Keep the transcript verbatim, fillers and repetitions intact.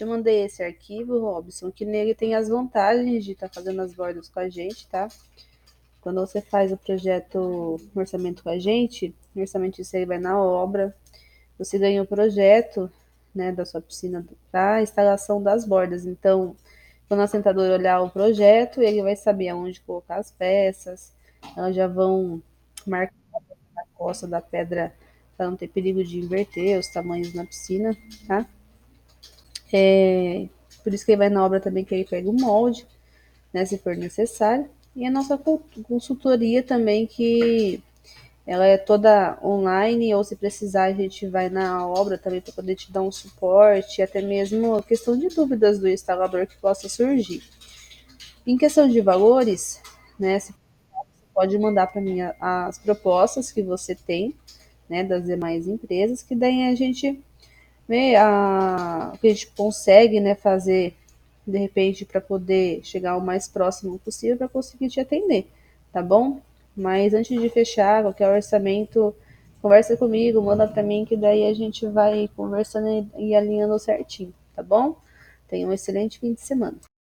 te mandei esse arquivo, Robson, que nele tem as vantagens de estar tá fazendo as bordas com a gente, tá? Quando você faz o projeto, o orçamento com a gente, o orçamento isso aí vai na obra, você ganha o projeto, né, da sua piscina para a instalação das bordas. Então, quando o assentador olhar o projeto, ele vai saber aonde colocar as peças, elas já vão marcar a costa da pedra para não ter perigo de inverter os tamanhos na piscina, tá? É, por isso que ele vai na obra também, que ele pega o molde, né, se for necessário. E a nossa consultoria também, que ela é toda online, ou se precisar a gente vai na obra também para poder te dar um suporte, até mesmo questão de dúvidas do instalador que possa surgir. Em questão de valores, né, você pode mandar para mim as propostas que você tem, né, das demais empresas, que daí a gente vê a, o que a gente consegue, né, fazer de repente para poder chegar o mais próximo possível para conseguir te atender, tá bom? Mas antes de fechar qualquer orçamento, conversa comigo, manda para mim que daí a gente vai conversando e alinhando certinho, tá bom? Tenha um excelente fim de semana.